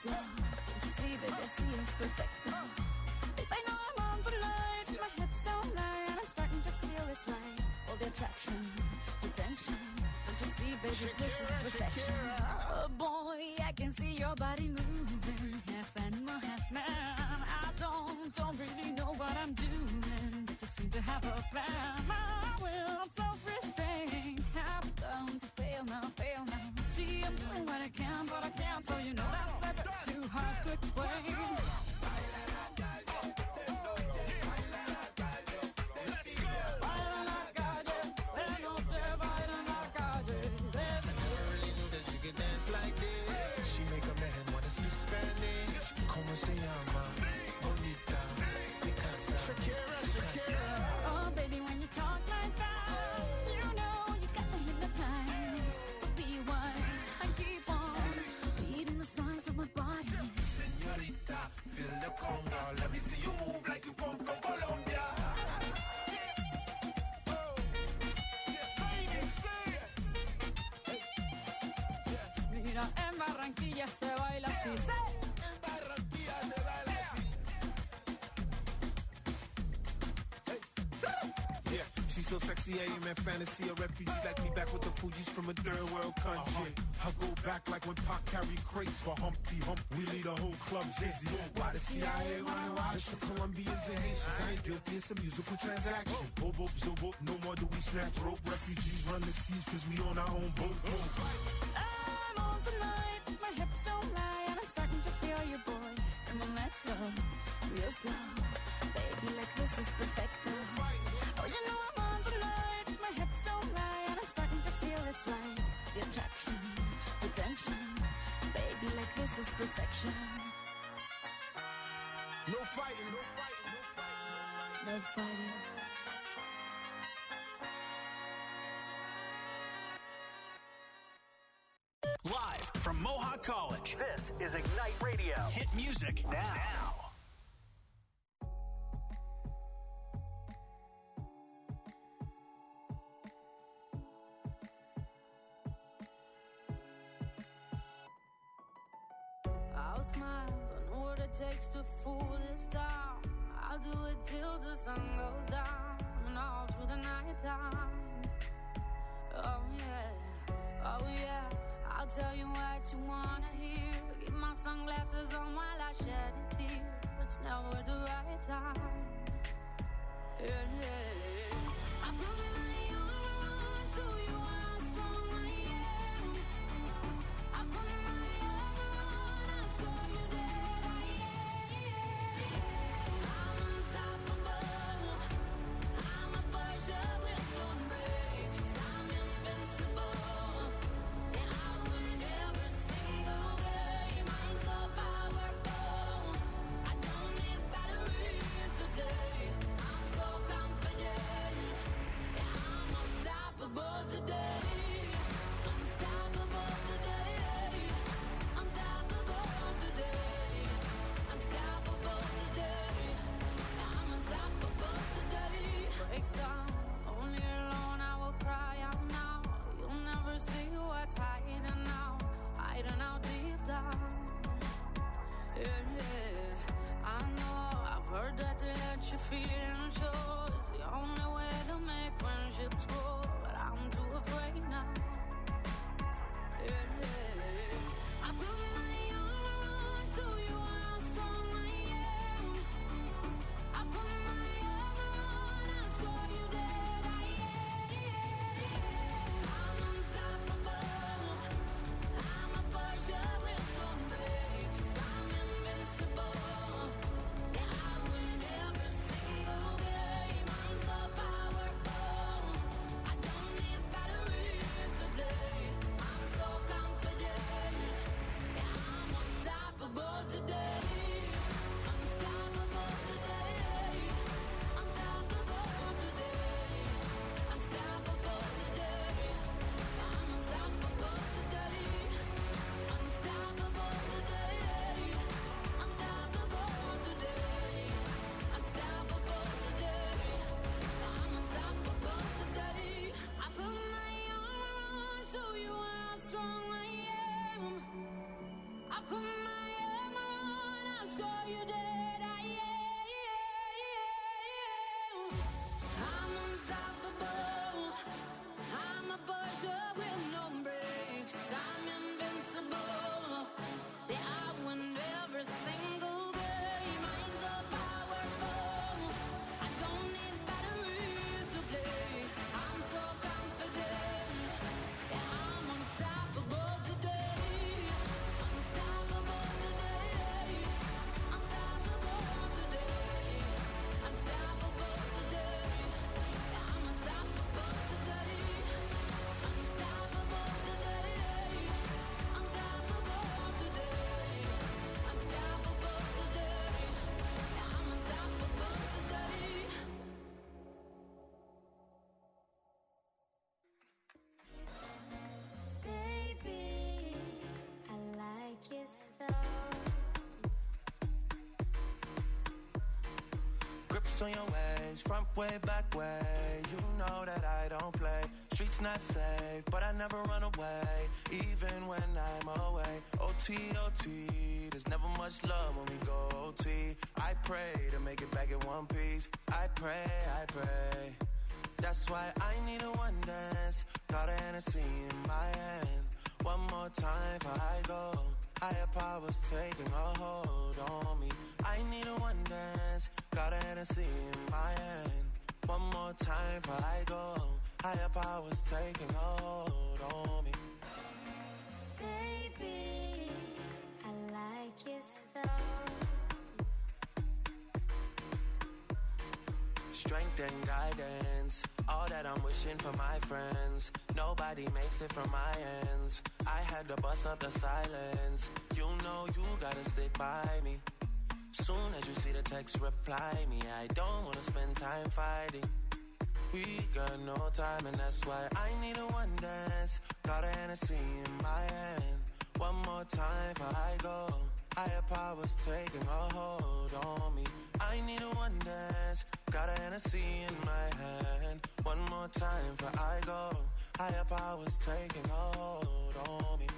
slow. Don't you see, baby, I see it's perfect. Babe, I know I'm on tonight. My hips don't lie, and I'm starting to feel it's right. All the attraction, the tension. Don't you see, baby, this is perfection. Oh boy, I can see your body moving, half animal, half man. I don't really know what I'm doing, but just seem to have a plan. My will, I'm self-restrained, have done to fail now. See, I'm doing what I can, but I can't, so you know that's a bit too hard to explain. Like this, she make a man wanna speak Spanish. Como se llama? Bonita, Picasa, Shakira. Oh, baby, when you talk like that, you know you got me hypnotized. So be wise and keep on beating the size of my body. Señorita, feel the conga. Let me see you move like you come from Colombia. Mira, en Barranquilla se baila así. En Barranquilla se baila así. Yeah, she's so sexy, I am in fantasy. A refugee like me back with the Fugees from a third world country. I go back like when Pac carried crates for Humpty Hump. We lead a whole club dizzy. Why the CIA wanna watch for Colombians and Haitians? I ain't guilty, it's a musical transaction. Boop, boop, so boop, no more do we snatch rope. Refugees run the seas cause we on our own boat. I'm on tonight, my hips don't lie, and I'm starting to feel you, boy. Come on, let's go, real slow. Baby, like this is perfecto. Oh, you know I'm on tonight, my hips don't lie, and I'm starting to feel it's right. The attraction, the tension. Baby, like this is perfection. No fighting, no fighting, no fighting. No fighting. Live from Mohawk College, this is Ignite Radio. Hit music now. I'll smile, I know what it takes to fool this town. I'll do it till the sun goes down and all through the night time. Oh yeah, I'll tell you what you wanna hear. Keep my sunglasses on while I shed a tear. It's never the right time. Yeah. I put my armor on, show you how strong I am. I put my armor on, I'll show you that I am. I'm unstoppable. I'm a Porsche with no brakes. I'm invincible. And I win every single game. I'm so powerful. I don't need batteries today. I'm so confident. Yeah, I'm unstoppable today. Unstoppable today. Unstoppable today. Unstoppable today. I'm unstoppable today. Break down, only alone I will cry out now. You'll never see what's hiding out deep down. Yeah. I know, I've heard that to let you feel and show is the only way to make friendships grow, but I'm too afraid now. Yeah. I put my armor on, show you how strong I am. I put my armor on, I'll show you that I am. I'm unstoppable. I'm a Porsche with no brakes. I'm invincible. Yeah, I win every single game. I'm so powerful. I don't need batteries. unstoppable. The I win every single game. I'm so powerful. I don't need batteries to play. I'm so confident. Yeah, I'm unstoppable today. Unstoppable today. Unstoppable today. Unstoppable today. Yeah, I'm unstoppable today. Unstoppable today. Unstoppable today. Unstoppable today. Yeah, I'm unstoppable today. Baby, I like your stuff. Grips on your ways, front way, back way. You know that I don't play. Streets not safe, but I never run away, even when I'm away. OT, OT, there's never much love when we go OT. I pray to make it back in one piece. I pray, I pray. That's why I need a one dance. Got a Hennessy in my hand. One more time before I go. Higher powers taking a hold on me. I need a one dance. Got a Hennessy in my hand. One more time before I go. Higher powers taking a hold on me. Baby, I like your stuff. Strength and guidance, all that I'm wishing for my friends. Nobody makes it from my ends. I had to bust up the silence. You know you gotta stick by me. Soon as you see the text, reply me. I don't wanna spend time fighting. We got no time, and that's why I need a one dance. Got a Hennessy in my hand. One more time before I go. Higher powers taking a hold on me. I need a one dance. Got a Hennessy in my hand. One more time before I go. Higher powers taking a hold on me.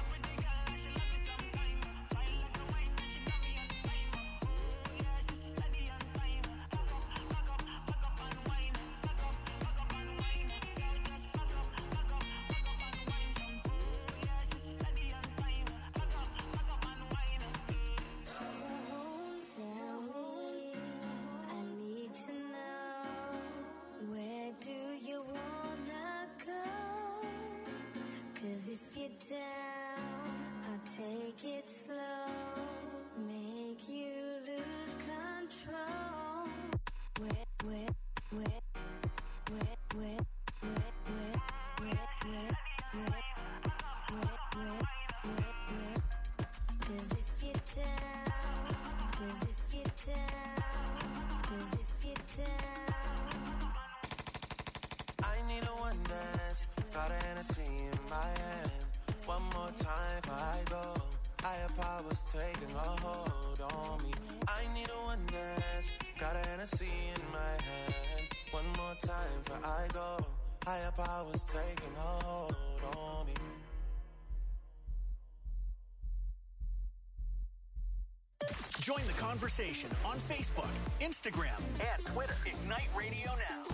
Down, I'll take it slow, make you lose control. Wet, wet, wet, wet, wet, wet, wet, wet, wet, wet, wet, wet, wet, wet. 'Cause if you're down, 'cause if you're down, 'cause if you're down. I need a one dance. Got a Hennessy in my hand. One more time before I go. Higher powers taking a hold on me. I need a one dance. Got a Hennessy in my hand. One more time before I go. Higher powers taking a hold on me. Join the conversation on Facebook, Instagram, and Twitter. Ignite Radio Now.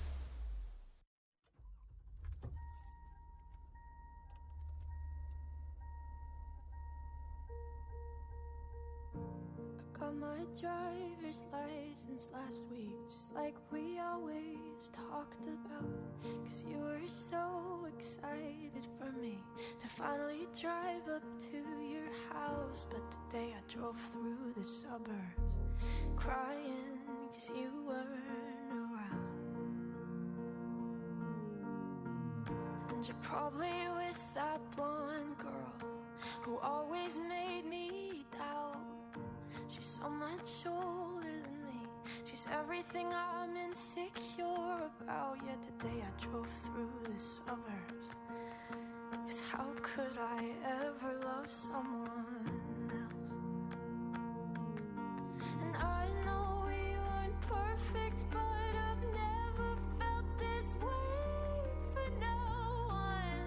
Got my driver's license last week, just like we always talked about. 'Cause you were so excited for me to finally drive up to your house. But today I drove through the suburbs crying 'cause you weren't around. And you're probably with that blonde girl who always made me doubt. She's so much older than me. She's everything I'm insecure about. Yet today I drove through the suburbs. 'Cause how could I ever love someone else? And I know we aren't perfect, but I've never felt this way for no one.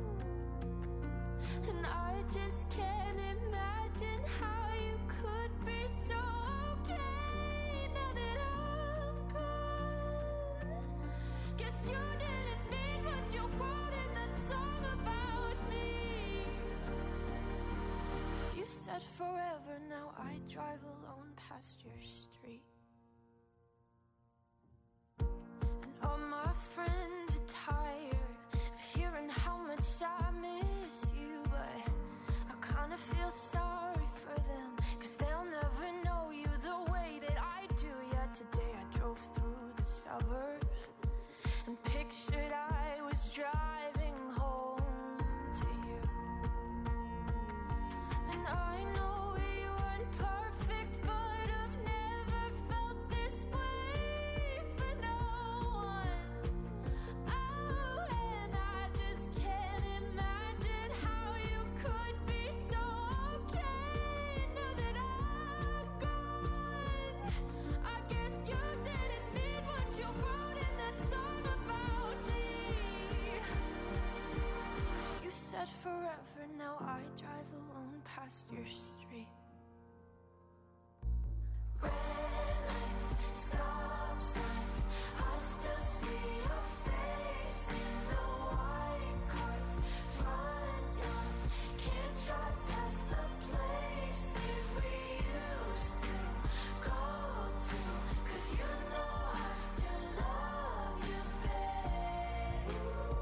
And I just can't imagine how you could be so okay now that I'm gone. Guess you didn't mean what you wrote in that song about me. forever, now I drive alone past your street. And all my friends are tired of hearing how much I miss you, but I kinda feel sorry for them, 'cause they'll never know you the way that I do. Yeah, today I drove through the suburbs and pictured I was driving home to you. And I know we weren't perfect, but I've never felt this way for no one. Oh, and I just can't imagine how you could be so okay now that I'm gone. I guess you didn't mean what you wrote in that song about me. 'Cause you said forever, now I drive alone past your street. Red lights, stop signs, I still see your face in the white cars, front yards. Can't drive past the places we used to go to, 'cause you know I still love you, babe.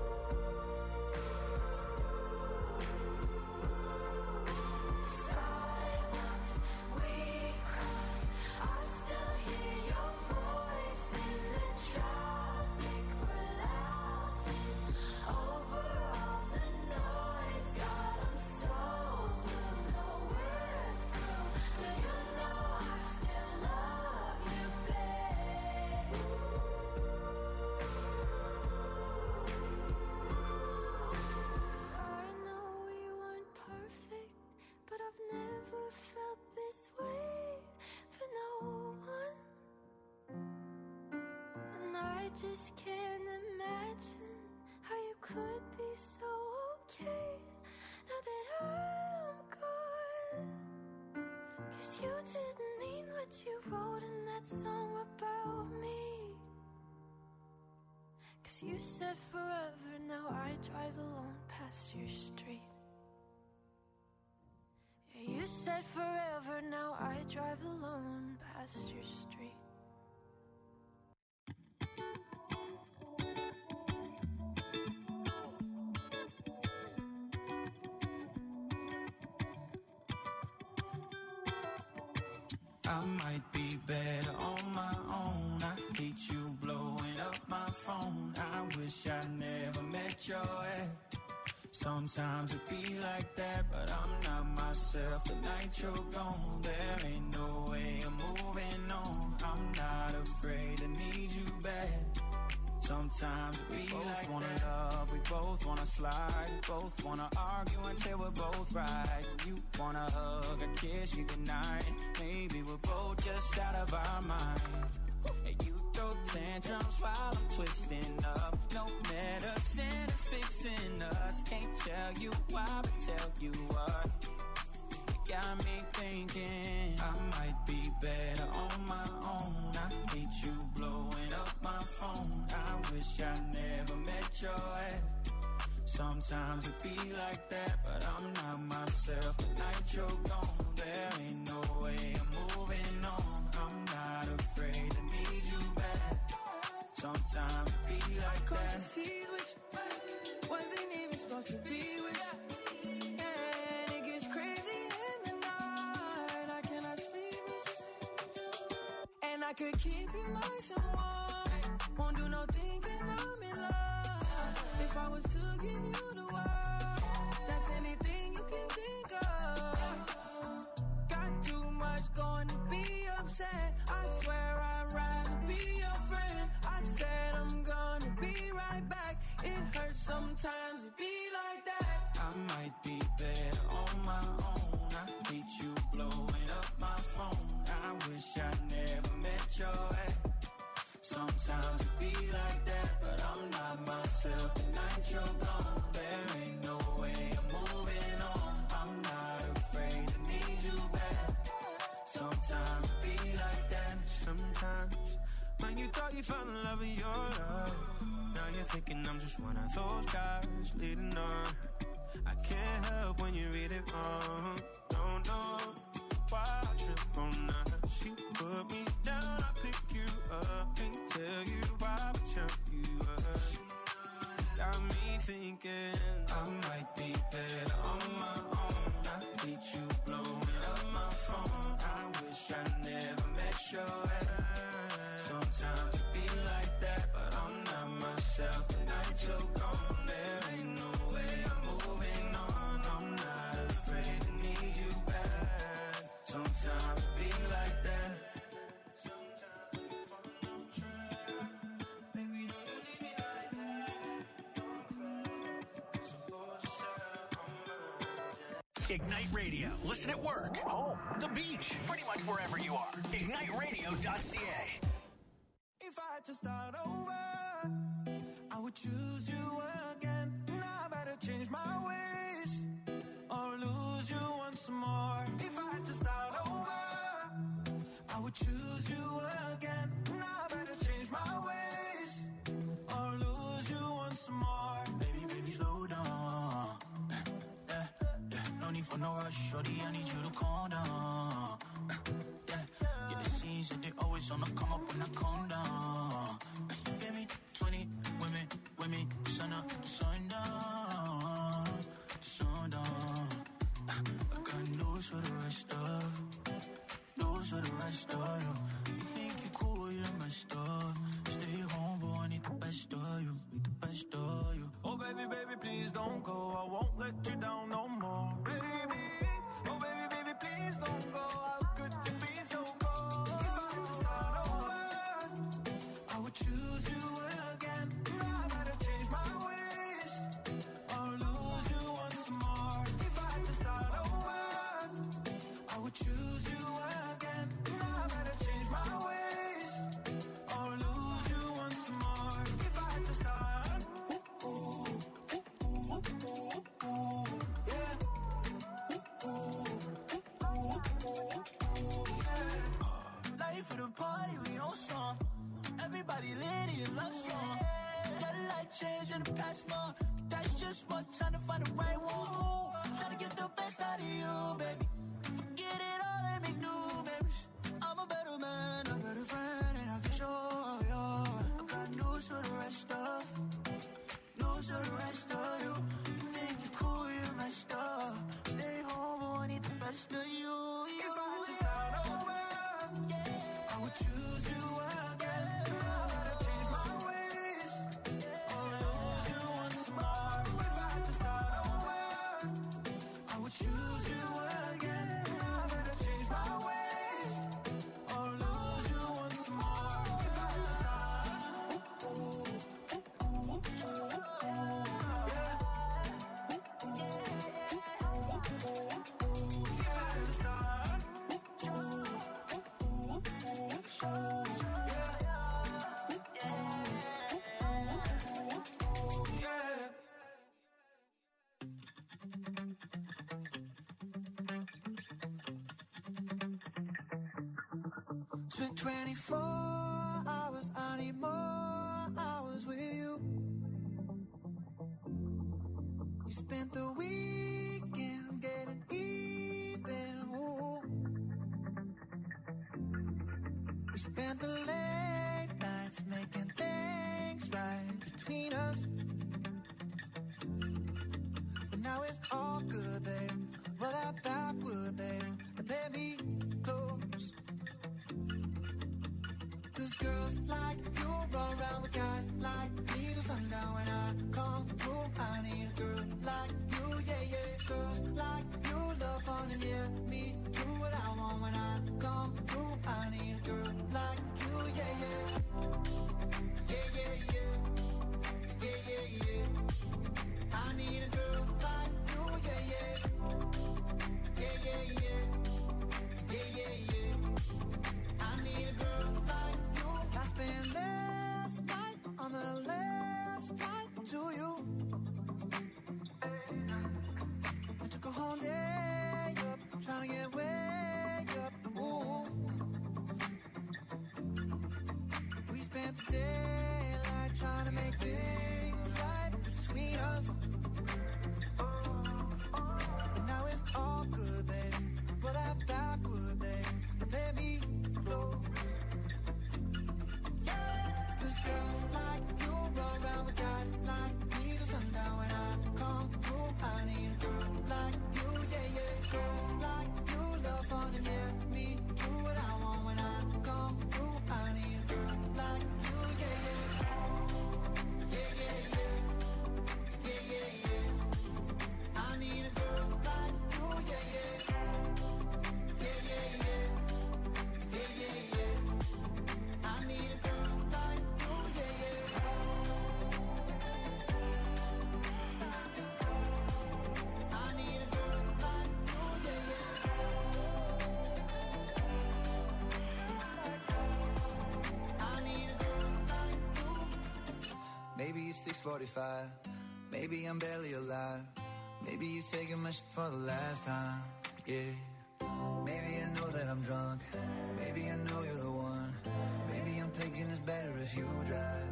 Sidewalks we cross, I still hear your voice in the traffic. We're laughing over all the noise. God, I'm so blue, no we're through, but you know I still love you, babe. I know we weren't perfect, but I've never felt this way for no one. And I just can't imagine how you could be so okay now that I'm gone. 'Cause you didn't mean what you wrote in that song about me. 'Cause you said forever, now I drive alone past your street. Yeah, you said forever, now I drive alone past your street. I might be better on my own. I hate you blowing up my phone. I wish I never met your ex. Sometimes it be like that, but I'm not myself the night you're gone. There ain't no way I'm moving on. I'm not afraid to need you back. Sometimes we both like wanna love, we both wanna slide, we both wanna argue until we're both right. You wanna hug, a kiss, you deny it. Maybe we're both just out of our mind. And you throw tantrums while I'm twisting up. No medicine is fixing us. Can't tell you why, but tell you what. You got me thinking I might be better on my own. I hate you blowing up my phone. I wish I never met your ex. Sometimes it be like that, but I'm not myself the night you're gone. There ain't no way I'm moving on. I'm not afraid to need you back. Sometimes it be like that. Cause which wasn't even supposed to be with you. And it gets crazy in the night. I cannot sleep with you. And I could keep you nice and warm. Won't do no thinking I'm in love. If I was to give you the world, that's anything you can think of. Got too much going to be upset. I swear I'd rather be your friend. I said I'm gonna be right back. It hurts sometimes to be like that. I might be better on my own. I hate you blowing up my phone. I wish I never met your ex. Sometimes it be like that, but I'm not myself the night you're gone. There ain't no way I'm moving on. I'm not afraid to need you back. Sometimes it be like that. Sometimes when you thought you found the love of your life, now you're thinking I'm just one of those guys leading on. I can't help when you read it wrong. No, no. why I trip on her. She put me down, I pick you up. Can't tell you why, but turn you up. Got me thinking I might be better on my own. I hate you blowing up my phone. I wish I never met your ex. Sometimes it be like that, but I'm not myself. The night you're gone, there ain't no way I'm moving on. I'm not afraid to need you back. Sometimes it be like that. Sometimes we fall on track. Baby, don't you leave me like that. Don't cry, 'cause I'm bored yourself on mine. Ignite Radio. Listen at work, home, the beach, pretty much wherever you are. IgniteRadio.ca. If I had to start over, I would choose you again. Now I better change my ways or lose you once more. If I had to start over, I would choose you again. Now I better change my ways or lose you once more. Baby, baby, slow down. No need for no rush, shorty, I need you to calm down. Yeah, it seems that they always on the come up when I calm down. You feel me? 20 women, sun up, sundown. I got news for the rest of you. You think you're cool, you're messed up. Stay home, but I need the best of you. Oh baby, baby, please don't go. I won't let you down no more. Baby, oh baby, baby, please don't go. How could you be so cold? If I had to start over, I would choose you again. Now I better change my ways or lose you once more. If I had to start over, I would choose you again. Now I better change my ways or lose you once more. If I had to start, Life for the party, we on song. Everybody lit in love song. Got a life change in the past month. That's just one time to find the right one. Ooh, trying to get the best out of you, baby. Forget it all and make new memories. I'm a better man, a better friend, and I can show you. I got news for the rest of you. You think you're cool, you're messed up. Stay home, but I need the best of you. if I had to start over, I would choose you again. Now I better change my ways or lose you once more. If I had to start over, I would choose you again. Now I better change my ways or lose you once more. If I had to start, Spent 24 hours, I need more hours with you. We spent the weekend getting even. Ooh. We spent the late nights making things right between us. But now it's all good, babe. Roll that backward, babe, and play me close. 'Cause girls like you run around with guys like me till sundown. When I come through, I need a girl like you, yeah. Girls like you love fun and yeah, me do what I want. When I come through, I need a girl like you, yeah. I need a girl like you, yeah. I need a girl like you. I spent last night on the last flight to you. I took a whole day up, trying to get way up. Ooh. We spent the daylight trying to make things right between us. But now it's all good, baby. Roll that backward. it's 6:45. Maybe I'm barely alive. Maybe you taking my shit for the last time. Yeah. Maybe I know that I'm drunk. Maybe I know you're the one. Maybe I'm thinking it's better if you drive.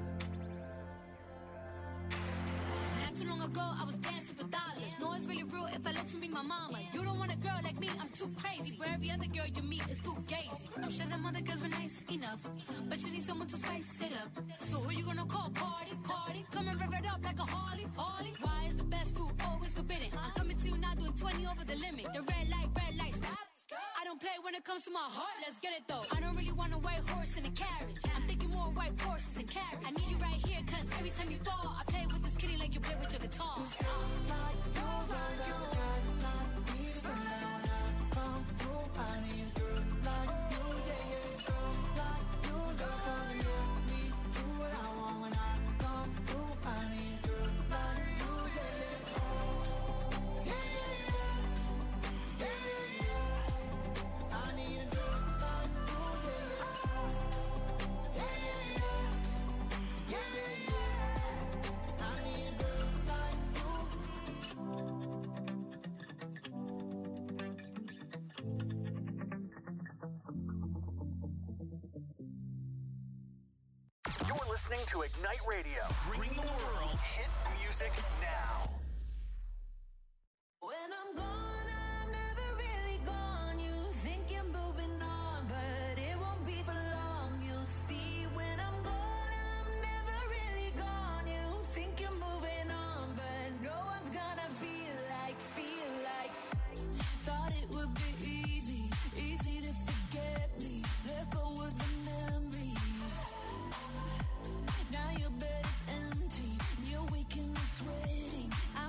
Not too long ago, I was dancing for dollars. No, it's really real if I let you be my mama. You don't want a girl like me, I'm too crazy. Where every other girl you meet is fugazi. I'm sure them other girls were nice enough, but you need someone to spice it up. So who you gonna call? Cardi? Come and rev it up like a Harley. Why is the best food always forbidden? I'm coming to you now doing 20 over the limit. The red light, stop. I don't play when it comes to my heart, let's get it though. I don't really want a white horse in a carriage. I'm thinking more white horses and carriage. I need you right here, cause every time you fall, I play with this kitty like you play with your guitar. I need a girl like you, yeah, yeah. Girls like you, girl, follow me, do what I want when I come through. I need a girl like you, yeah, yeah. Yeah, yeah, yeah. Yeah, yeah, yeah. I need a girl like you, yeah, yeah. Yeah, yeah, yeah. Yeah, yeah, yeah. I need a girl like you. You're listening to Ignite Radio. Bring the world hit music now. When I'm gone, I'm never really gone. You think you're moving on, but it won't be for long. You'll see when I'm gone, I'm never really gone. You think you're moving on, but no one's gonna feel like. Thought it would be easy to forget me. Let go of the memories. Now your bed is empty, and you're waking up sweating. I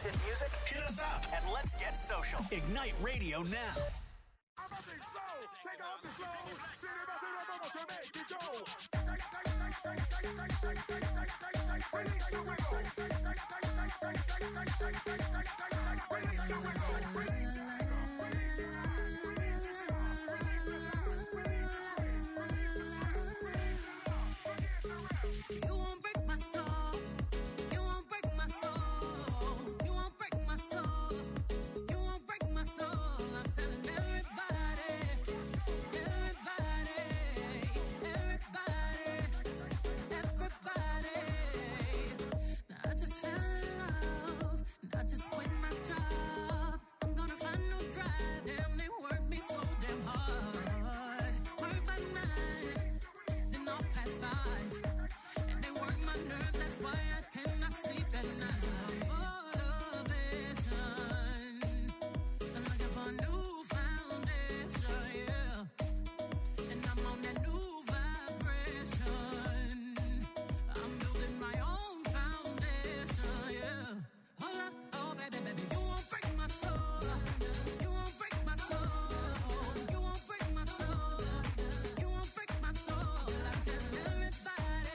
hit music? Hit us up and let's get social. Ignite Radio now. Take off the slow. Release your wiggle. Release your wiggle. You won't break my soul. You won't break my soul. You won't break my soul. You won't break my soul. I'm telling everybody, everybody, everybody, everybody. Now I just fell in love. And I just quit my job. I'm gonna find no drive. Damn, they work me so damn hard. Work by 9, then off past 5. My nerves, that's why I cannot sleep at night. Motivation, I'm looking for a new foundation, yeah. And I'm on that new vibration. I'm building my own foundation, yeah. Hold up, oh baby, baby, you won't break my soul. You won't break my soul. You won't break my soul. You won't break my soul. I tell everybody.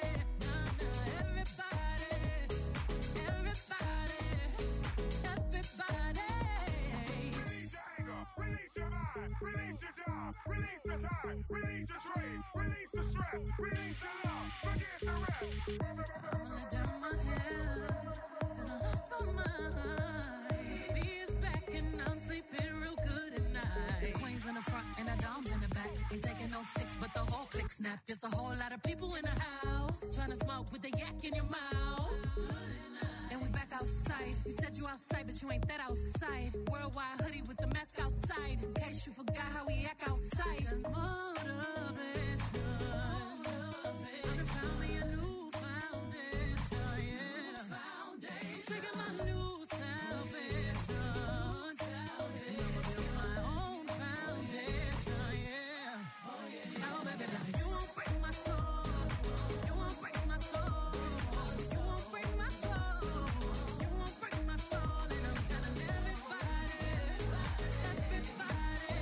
Release your job, release the time, release your strain, release the stress, release your love, forget the rest. I'm gonna down my head, 'cause I lost my mind. B is back and I'm sleeping real good at night. The queen's in the front and the dom's in the back. Ain't taking no flicks, but the whole click snap. Just a whole lot of people in the house, trying to smoke with the yak in your mouth. And we back outside. You said you outside, but you ain't that outside. Worldwide hoodie with the mask outside. In case you forgot how we act outside. Motivation. I found me a new foundation, yeah. Taking my new salvation. And I'ma build my own foundation, yeah. Oh, baby, baby, you won't break my soul. You won't break my soul. You won't break my soul. You won't break my soul. And I'm telling everybody, everybody,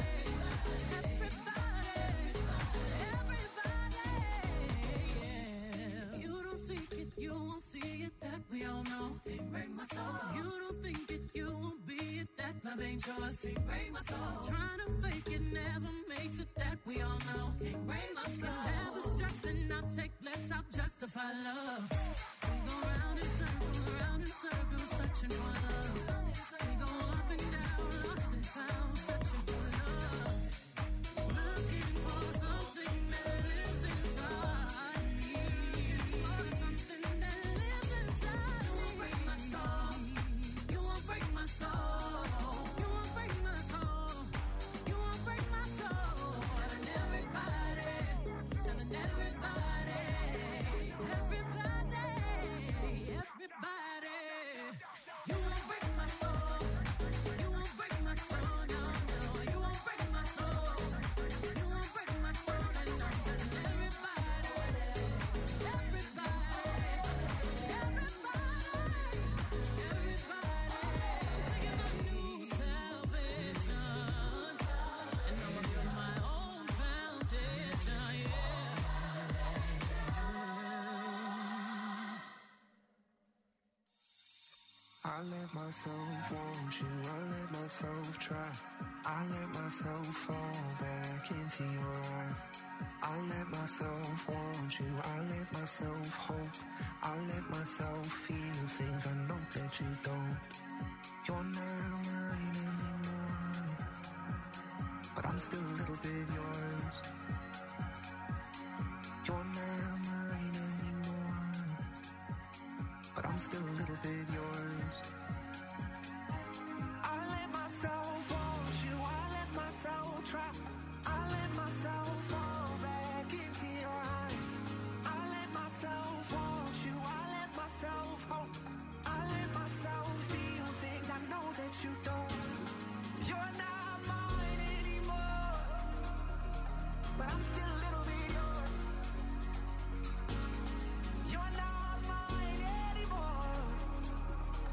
yeah. You don't seek it, you won't see it, that we all know. Can't break my soul. If you don't think it, you won't be it, that love ain't yours. Can't break my soul. Trying to fake it never makes it, that we all know. Can't break my soul. Never stressing, I'll take less, I'll justify love. We go round in circles, searching for love. We go up and down, lost and found, searching for love. Looking for something that lives inside me. For something that lives inside me. You won't break my soul. You won't break my soul. You won't break my soul. You won't break my soul. Telling everybody, telling everybody, everybody, everybody. You won't break my soul. You won't break my soul. No, no. You won't break my soul. You won't break my soul. And I'm telling everybody, everybody, everybody, taking my new salvation. And I'ma build my own foundation, yeah. I let myself want you, I let myself try. I let myself fall back into your eyes. I let myself want you, I let myself hope. I let myself feel things I know that you don't. You're not mine anymore, but I'm still a little bit yours. You're not mine anymore, but I'm still a little bit yours. I let myself want you, I let myself try. I let myself fall back into your eyes. I let myself want you, I let myself hope. I let myself feel things I know that you don't. You're not mine anymore, but I'm still a little bit yours. You're not mine anymore,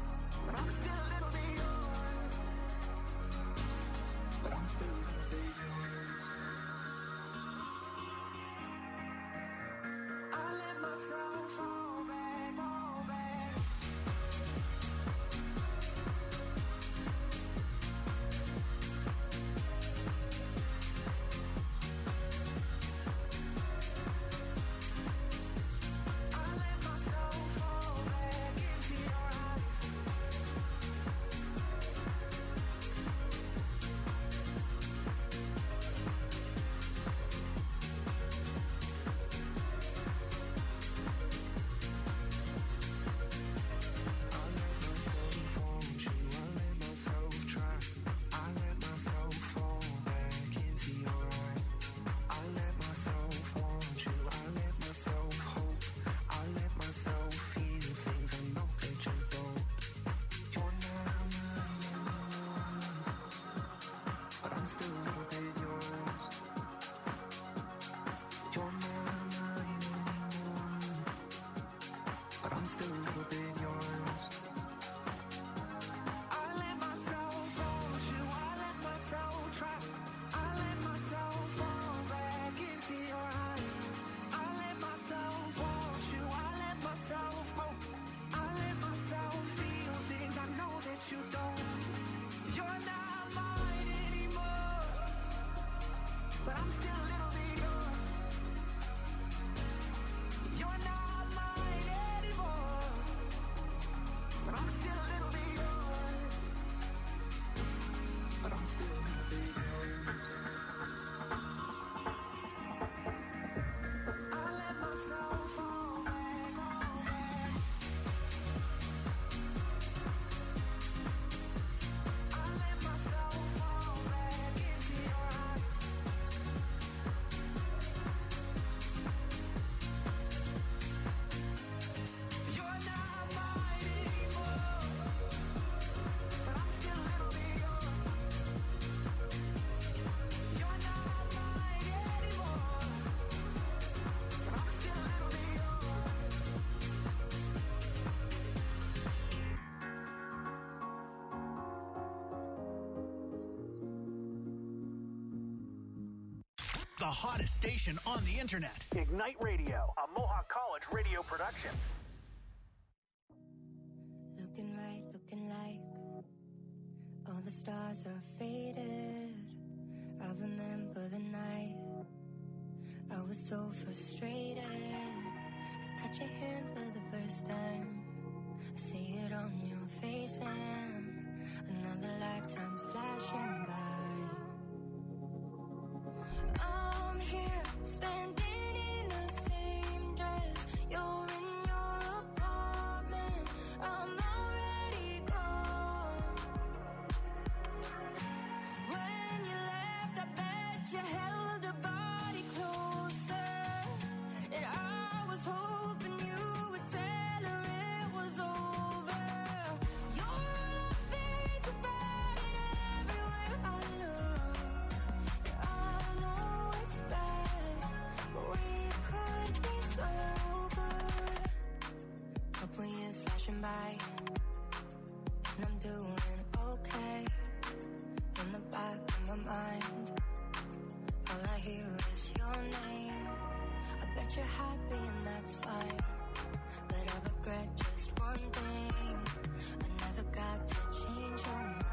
the hottest station on the internet. Ignite Radio, a Mohawk College radio production. Looking right, looking like all the stars are faded. I remember the night I was so frustrated. I touch your hand for the first time. I see it on your face and another lifetime's flashing by. I'm here, standing in the same dress. You're in your apartment, I'm already gone. When you left, I bet you held a body closer. And I was hoping you would tell her it was over. You're all I think about it everywhere I look. I know it's bad, but we could be so good. Couple years flashing by, and I'm doing okay. In the back of my mind, all I hear is your name. I bet you're happy and that's fine, but I regret just one thing. I never got to change your mind.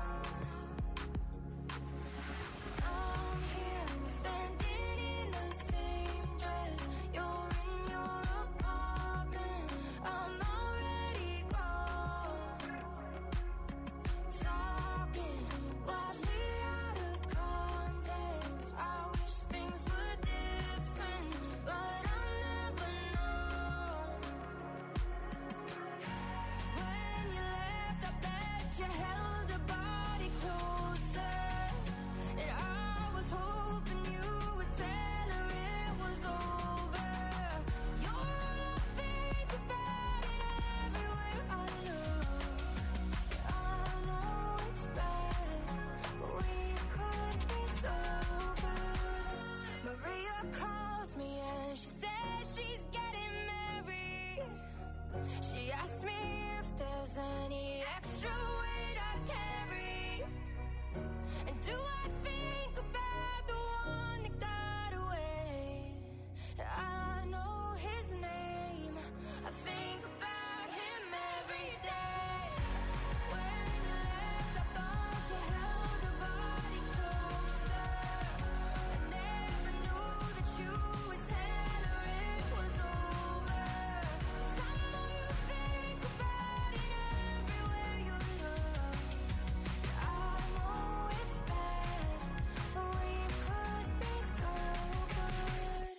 I'm here, standing in the same dress. You're in your apartment, I'm already gone. Talking wildly out of context. I wish things were different, but I'll never know. When you left, I bet you held a body closer. And I was hoping you would tell her it was over. You're all I think about it everywhere I look. I know it's bad, but we could be so good. Maria calls me and she says she's getting married. She asked me if there's any extra weight I carry. And do I think about the one that got away? I know his name, I think about him every day. When you left, I thought you held a body closer. I never knew that you would tell her it was over. 'Cause I know you think about it everywhere you look. I know it's bad, but we could be so good.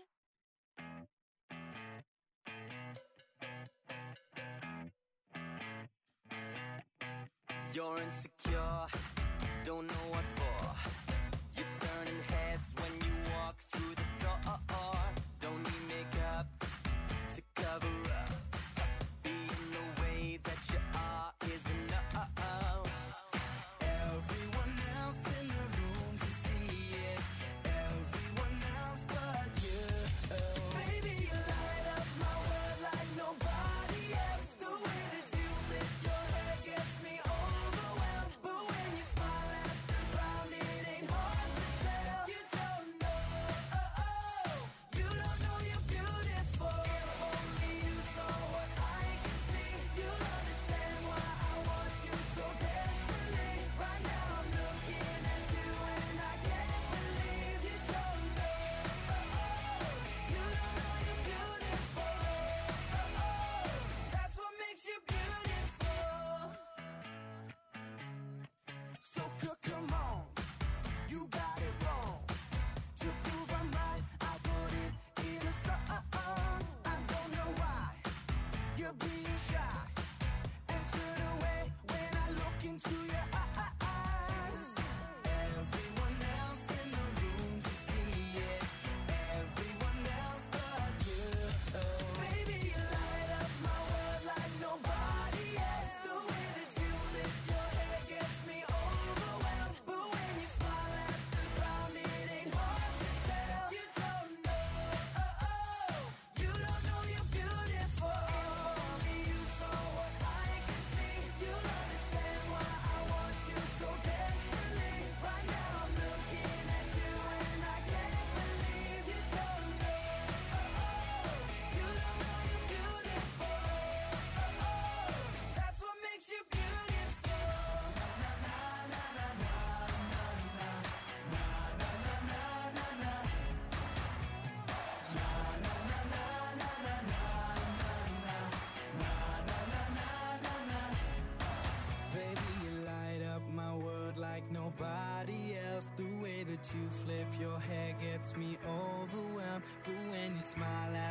You're insecure, don't know what for. You're turning heads when you walk through the door. Don't need makeup to cover up. Being the way that you are is enough. Everyone else in the room can see it. Everyone else but you. Baby, you light up my world like nobody else. The way that you flip your hair gets me overwhelmed. But when you smile at the crowd,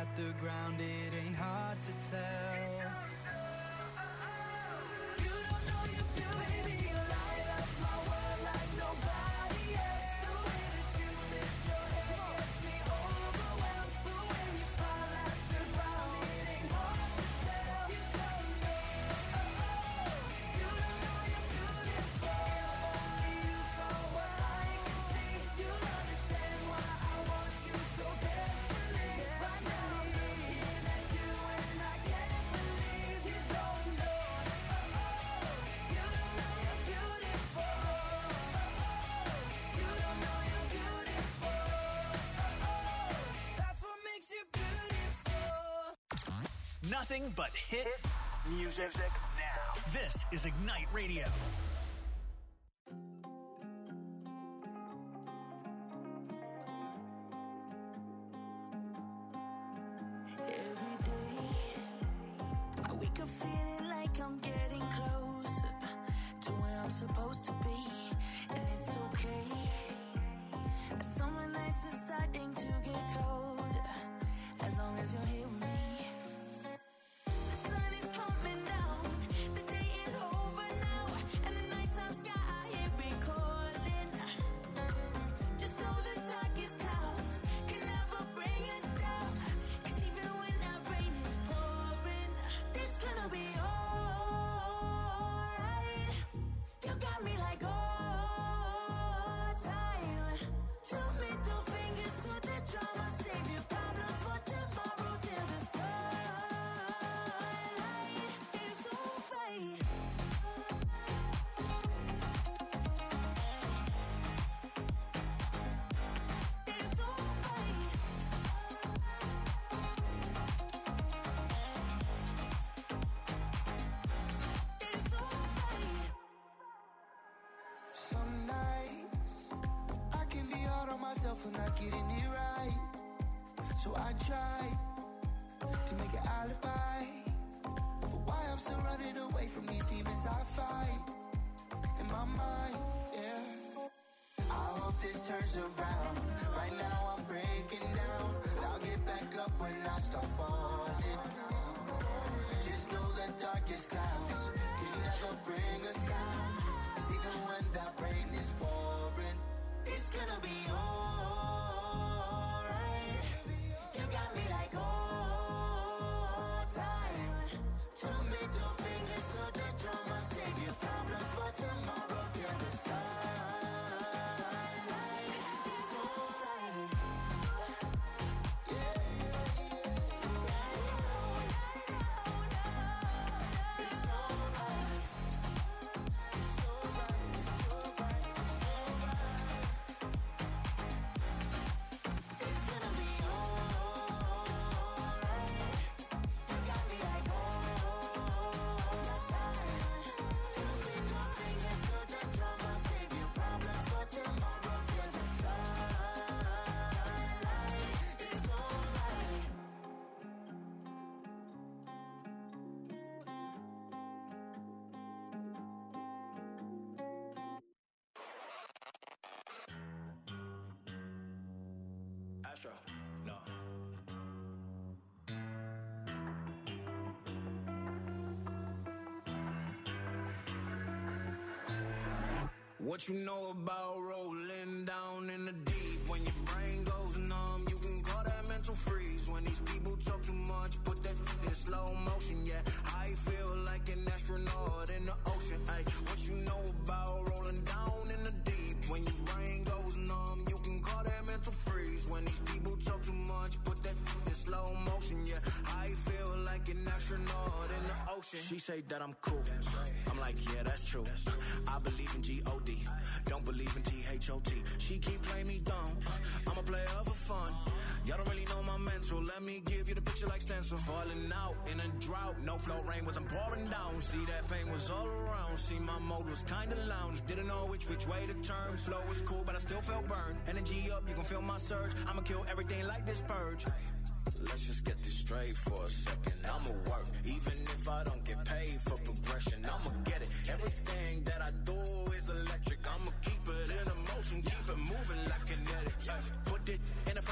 the ground, it ain't hard to tell. You don't know you're beauty, you light up my world like nobody else. The way that you flip your hair gets me overwhelmed. But when you smile at the ground, it ain't hard to tell. You don't know, you don't know you're beautiful. Only you saw what I can see. You'll understand why I want you so desperately. Right now I'm looking at you and I can't believe you don't know. You don't know you're beautiful. You don't know you're beautiful. That's what makes you beautiful. Nothing but hit music now. This is Ignite Radio. Every day I wake up feeling like I'm getting closer to where I'm supposed to be, and it's okay. Summer nights are starting to get colder, as long as you're here with me. The sun is coming down, the day is over now, and the nighttime sky here recording. Just know the darkest clouds can never bring us down, 'cause even when that rain is pouring, it's gonna be alright. You got me like all time. Two middle fingers to the drama, save your problems for tomorrow till the sunlight is so bright. It's so bright. It's so bright. Some nights I can be hard on myself for not getting it right. So I try to make an alibi for why I'm still running away from these demons I fight in my mind, yeah. I hope this turns around. Right now I'm breaking down, but I'll get back up when I start falling. Just know the darkest clouds can never bring us down, 'cause even when that rain is pouring, It's gonna be alright. You got me like all time. Two middle fingers to the drama, save your problems for tomorrow till the sunlight is so bright. It's so bright. It's so bright. It's so bright. It's so bright. It's gonna be alright. You got me like all time. Two middle fingers to the drama, save your problems for tomorrow till the sunlight is so bright. Astro, no. What you know about rolling down in the deep? When your brain goes numb, you can call that mental freeze. When these people talk too much, put that in slow motion, yeah. I feel like an astronaut in the ocean, ay. What you know about rolling down in the deep? When your brain goes numb, you can call that mental freeze. When these people talk too much, put that in slow motion, yeah. I feel like an astronaut in the ocean. She say that I'm cool. I'm like, yeah, that's true. I believe in G-O-D, don't believe in T-H-O-T. She keep playing me dumb, I'm a player for fun. Y'all don't really know my mental, let me give you the picture like stencil. Falling out in a drought, no flow rain wasn't pouring down. See that pain was all around, see my mode was kinda lounge. Didn't know which way to turn, flow was cool but I still felt burned. Energy up, you can feel my surge, I'ma kill everything like this purge. Let's just get this straight for a second. I'ma work, even if I don't get paid for progression. I'ma get it. Everything that I do is electric. I'ma keep it in motion, keep it moving like kinetic. Put it in a frame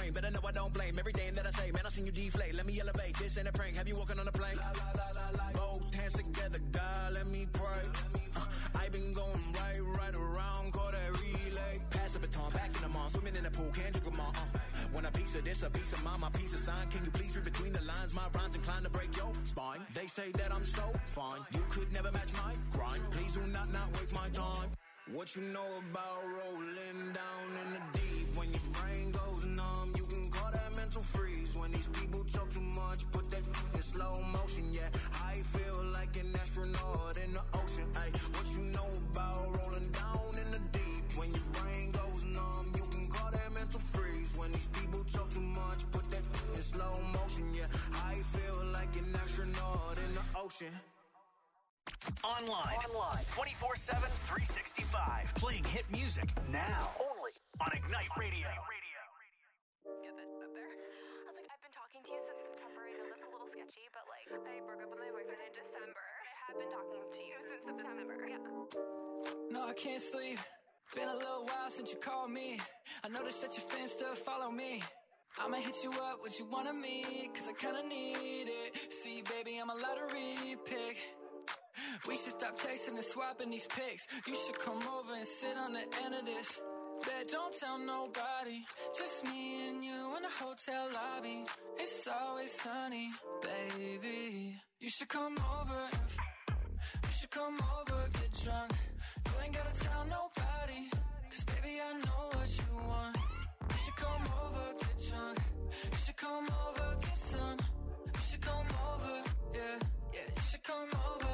brain. Better know I don't blame everything that I say. Man, I seen you deflate. Let me elevate. This ain't a prank. Have you walking on a plane? Both hands together, God, let me pray. I been going right around, call that relay. Pass the baton, back in the mall, swimming in the pool, can't drink them all. Want a piece of this, a piece of mine, my piece of sign. Can you please read between the lines? My rhymes inclined to break your spine. They say that I'm so fine, you could never match my grind. Please do not waste my time. What you know about rolling down in the deep? When your brain goes numb, you can call that mental freeze. When these people talk too much, put that in slow motion. Yeah, I feel like an astronaut in the ocean. Ay, what you know about rolling down in the deep? When your brain goes numb, you can call that mental freeze. When these people talk too much, put that in slow motion. Yeah, I feel like an astronaut in the ocean. Online 24/7, 365. Playing hit music now. Only on Ignite Radio. Get that up there. I was like, I've been talking to you since September. I know that's a little sketchy, but like, I broke up with my boyfriend in December. I have been talking to you since September. Yeah. No, I can't sleep. Been a little while since you called me. I noticed that your fans still follow me. I'ma hit you up, what you want of me, cause I kinda need it. See, baby, I'm a lottery pick. We should stop texting and swapping these pics. You should come over and sit on the end of this. Bet don't tell nobody, just me and you in the hotel lobby. It's always sunny, baby. You should come over, you should come over, get drunk. You ain't gotta tell nobody, cause baby I know what you want. You should come over, get drunk. You should come over, get some. You should come over, yeah, you should come over,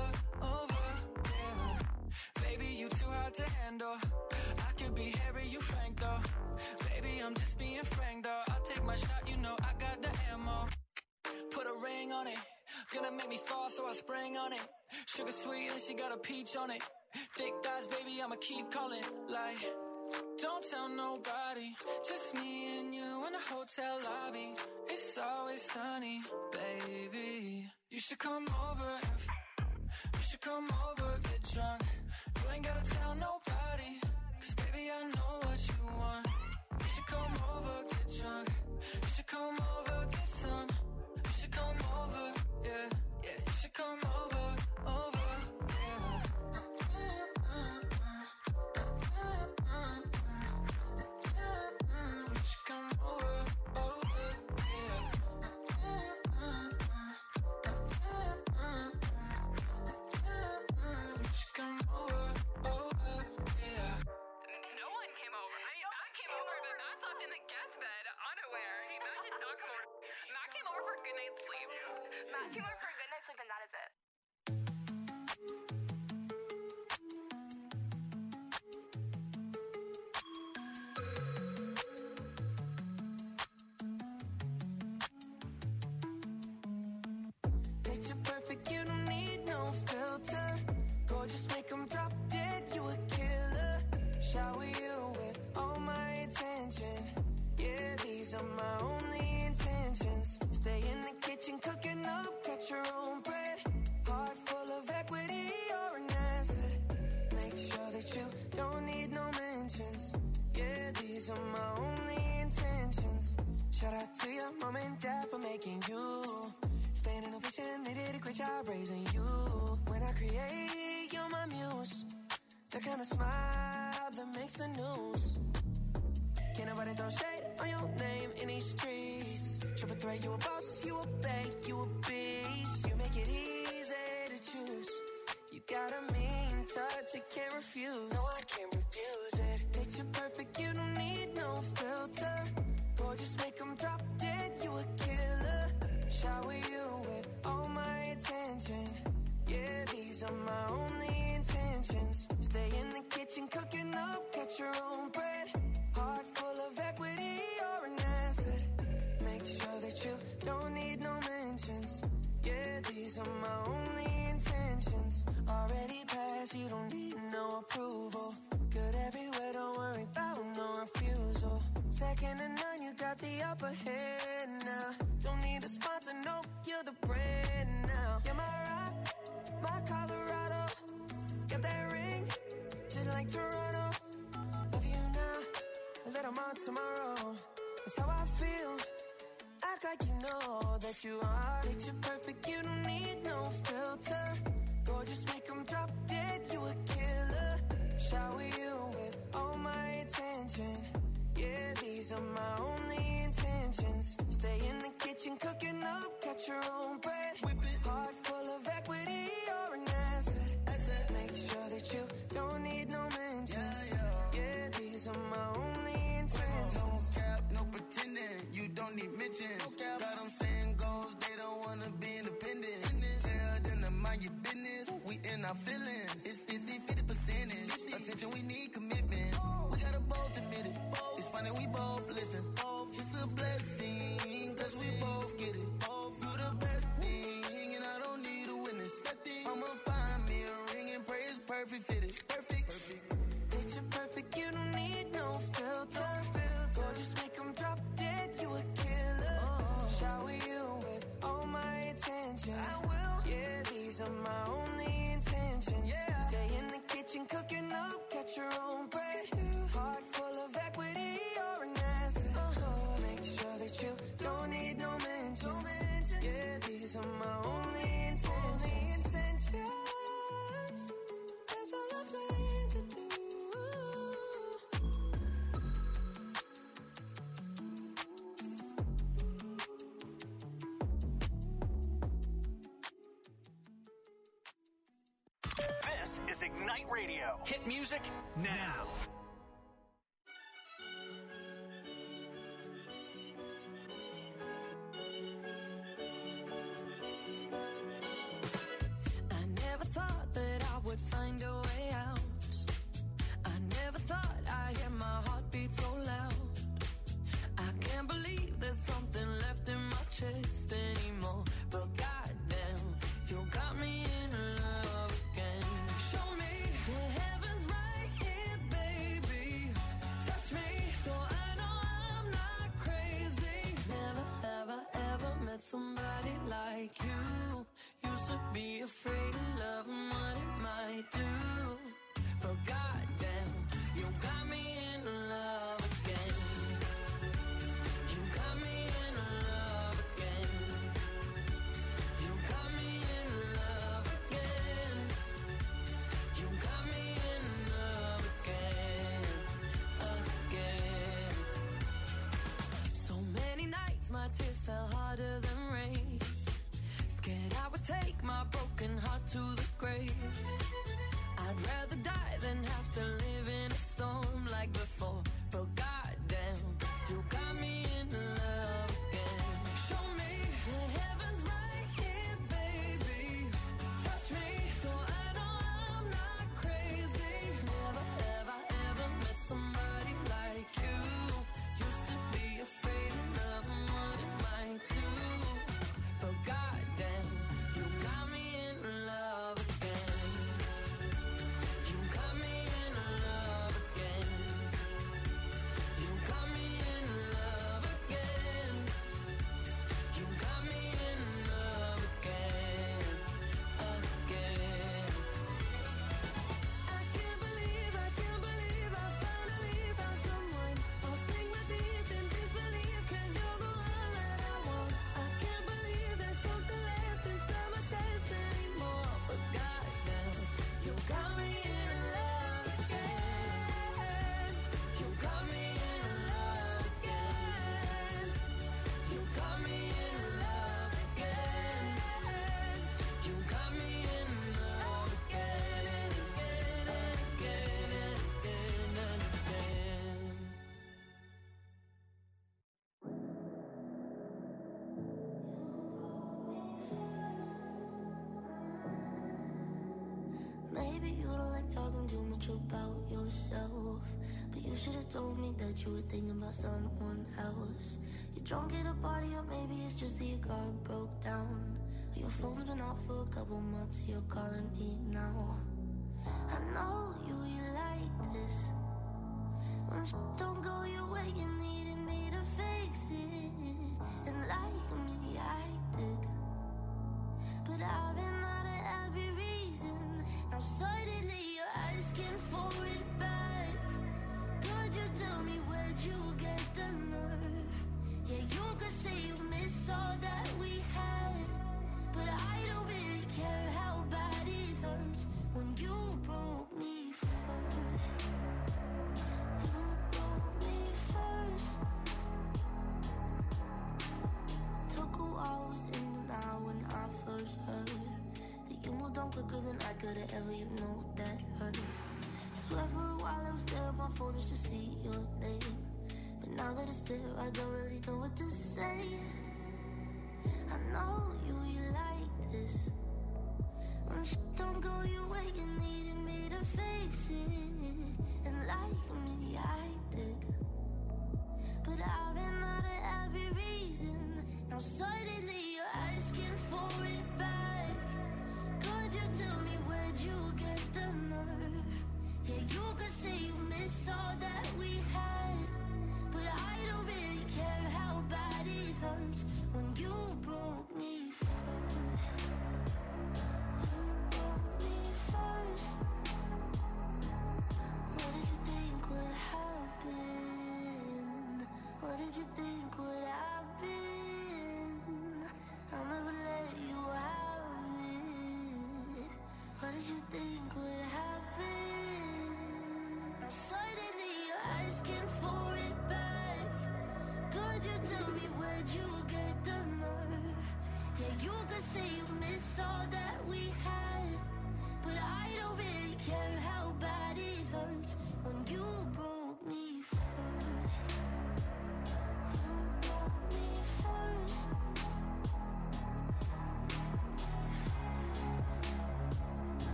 yeah. Baby, you too hard to handle. I could be hairy, you frank though. Baby, I'm just being frank though. I'll take my shot, you know I got the ammo. Put a ring on it, gonna make me fall so I spring on it. Sugar sweet and she got a peach on it. Thick thighs, baby, I'ma keep calling. Like, don't tell nobody, just me and you in the hotel lobby. It's always sunny, baby. You should come over, you should come over, get drunk. You ain't gotta tell nobody, cause baby I know what you want. You should come over, get drunk. You should come over, get some. You should come over, yeah, you should come over, yeah. You should come over, yeah. You should come over, yeah. No one came over. I mean, Matt came over, but Matt slept in the guest bed, unaware. Matt did not come over. Matt came over for a good night's sleep. Matt came over for a good night's sleep, and that is it. Picture perfect, you don't need no filter. Gorgeous, make them drop dead, you a killer. Shower you with all my attention. Yeah, these are my only intentions. Stay in the kitchen, cooking up, got your own bread. Heart full of equity, you're an asset. Make sure that you don't need no mentions. Yeah, these are my only intentions. Shout out to your mom and dad for making you. Staying in ovation, they did a great job raising you. When I create, you're my muse. The kind of smile that makes the news. Can't nobody throw shade on your name in these streets. Triple threat, you a boss, you a bank, you a beast. You make it easy to choose. You got a mean touch, you can't refuse. No, I can't refuse it. Picture perfect, you don't need no filter. Gorgeous, make them drop dead, you a killer. Shower you with all my attention. Yeah, these are my only intentions. Stay in the kitchen, cooking up, got your own bread. Heart full of equity, you're an asset. Make sure that you don't need no mentions. Yeah, these are my only intentions. Already passed, you don't need no approval. Good everywhere, don't worry about no refusal. Second to none, you got the upper hand now. Don't need a sponsor, no, you're the brand now. You're my rock, my Colorado. Got that ring, just like Toronto. Love you now, let them on tomorrow. That's how I feel all that you are. Picture perfect, you don't need no filter. Gorgeous, make them drop dead, you a killer. Shower you with all my attention. Yeah, these are my only intentions. Stay in the kitchen, cooking up, cut your own bread. Whip it, heart full of equity, you're an asset. Make sure that you don't need no mentions. Yeah, these are my only intentions. No cap, no pretending, you don't need mentions. Got them saying goals, they don't wanna be independent. Tell them to mind your business, we in our feelings. It's 50 percentage. Attention, we need commitment. We gotta both admit it. It's funny, we both listen. It's a blessing, cause we both get it. You the best thing, and I don't need a witness. I'ma find me a ring and pray it's perfect fitted. Perfect. Picture perfect, you don't need no filter. Gorgeous, make them drop dead, you a killer. Shower you with all my attention. I will. Yeah, these are my only intentions. Stay in the kitchen, cooking up, catch your own bread. Heart full of equity, you're an asset. Make sure that you don't need no mentions. Yeah, these are my only intentions. That's all I plan to do. This is Ignite Radio. Hit music now. I never thought that I would find a way out. I never thought I'd hear my heartbeat so loud. I can't believe there's something left in my chest anymore. But goddamn, you got me in love again. Show me the heavens right here, baby. Touch me so I know I'm not crazy. Never have I ever met somebody like you. Used to be afraid of love and what it might do. But goddamn, you got me in love again. You got me in love again. You got me in love again. You got me in love again. So many nights my tears fell harder than rain. Scared I would take my broken heart to the grave. I'd rather die than have to live in a storm like before. But goddamn, you got me in love again. Show me the heavens right here, baby. Touch me so I know I'm not crazy. Never have I ever met somebody like you. Used to be afraid of love and what it might do. But goddamn, you got me in love again. You got me in love again. You got me in love again. You got me in love again. I can't believe I finally found someone. I'll sink my teeth in disbelief, 'cause you're the one that I want. I can't believe there's something left inside my chest anymore. But goddamn, you got me in love again. You got me in love again. You got me in love again. You got me in love again and again and again and again and again. Maybe you don't like talking too much about yourself, but you should have told me that you were thinking about someone else. You're drunk at a party, or maybe it's just that your car broke down. Your phone's been off for a couple months, you're calling me now. I know you like this. When shit don't go your way, you needed me to fix it. And like me, I did. But I've been out of every reason. Now suddenly you're asking for it back. Could you tell me where'd you get the nerve? Yeah, you could say you miss miss all that we had. But I don't really care how bad it hurts when you broke me first. You broke me first. Took a while, was in denial when I first heard that you moved on quicker than I could've ever, you know that hurt. Swear for a while I was there on my phone just to see your name. But now that it's there, I don't really know what to say. I know you like this. When shit don't go your way, you needed me to fix it. And like me, I did. But I ran out of every reason. Now suddenly you're asking for it back. Could you tell me where'd you get the nerve? Yeah, you could say you miss all that we had. But I don't really care how bad it hurts when you broke me first. You broke me first. What did you think would happen? What did you think would happen? I'll never let you have it. What did you think would happen? Now suddenly you're asking for it back. Could you tell me where'd you get the nerve? Yeah, you could say you miss all that we had. But I don't really care how bad it hurts when you broke